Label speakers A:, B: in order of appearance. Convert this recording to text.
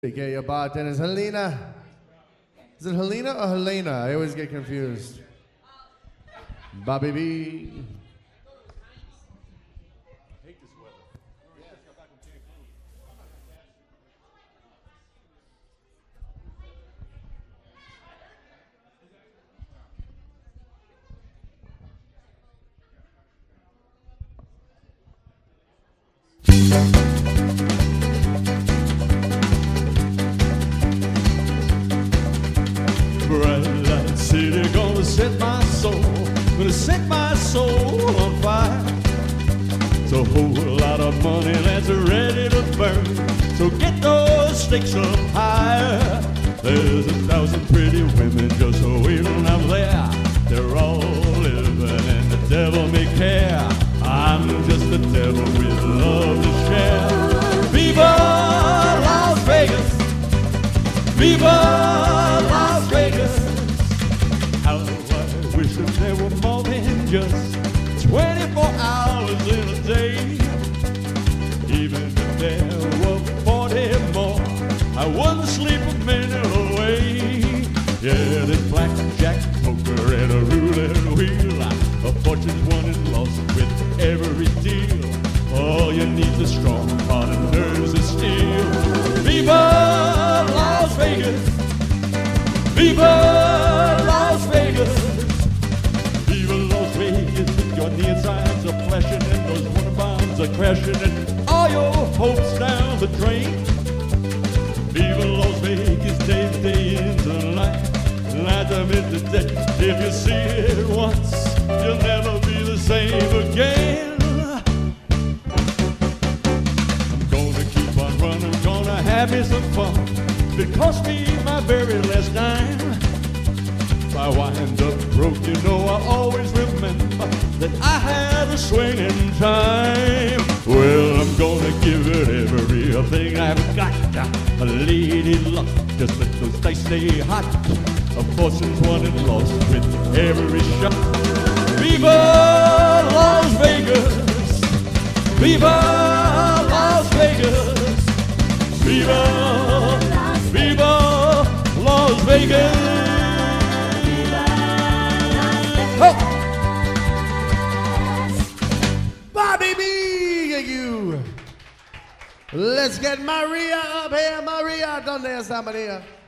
A: Okay, your bartender's Helena. Is it Helena or Helena? I always get confused. Bobby B.
B: Bright light city, gonna set my soul on fire. It's a whole lot of money that's ready to burn, so get those stakes up higher. There's 1,000 pretty women just waiting out there. They're all living and the devil may care. I'm just the devil with love to share. Viva Las Vegas! Viva Las Vegas! How I wish that there were more than just 24 hours in a day. Even if there were 40 more, I wouldn't sleep a minute away. Yeah, there's blackjack, poker, and a roulette wheel. A fortune's won and lost with every deal. All you need's a strong heart and nerves of steel. Viva Las Vegas! Viva Las Vegas! Viva Las Vegas with your neon signs are flashing and those water bombs are crashing and all your hopes down the drain. Viva Las Vegas, day into night, night time into day. If you see it once, you'll never be the same again. I'm gonna keep on running, gonna have me some fun. It cost me my very last dime. If I wind up broke, you know I always remember that I had a swinging time. Well, I'm gonna give it everything I've got. A lady luck, just let those dice stay hot. A fortune's won and lost with every shot. Viva Las Vegas! Viva Las Vegas! Viva, Viva Las Vegas!
A: Oh. Bobby B, thank you. Let's get Maria up here. Maria, ¿dónde está Maria?